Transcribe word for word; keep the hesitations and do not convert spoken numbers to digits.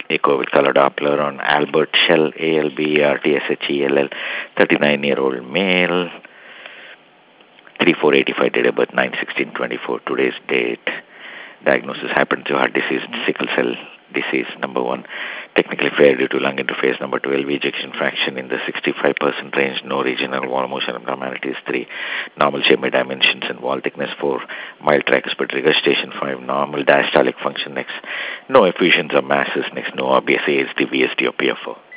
Echo with color Doppler on Albert Shell, A L B E R T S H E L L, thirty-nine-year-old male, three four eighty-five, date of birth nine sixteen twenty-four, today's date. Diagnosis: hypertensive heart disease, sickle cell disease. Number one, technically fair due to lung interface. Number two, L V ejection fraction in the sixty-five percent range. No regional wall motion abnormalities. Three, normal shape dimensions and wall thickness. Four, mild tricuspid regurgitation. Five, normal diastolic function. Next, no effusions or masses. Next, no obvious A S D, V S D or P F O.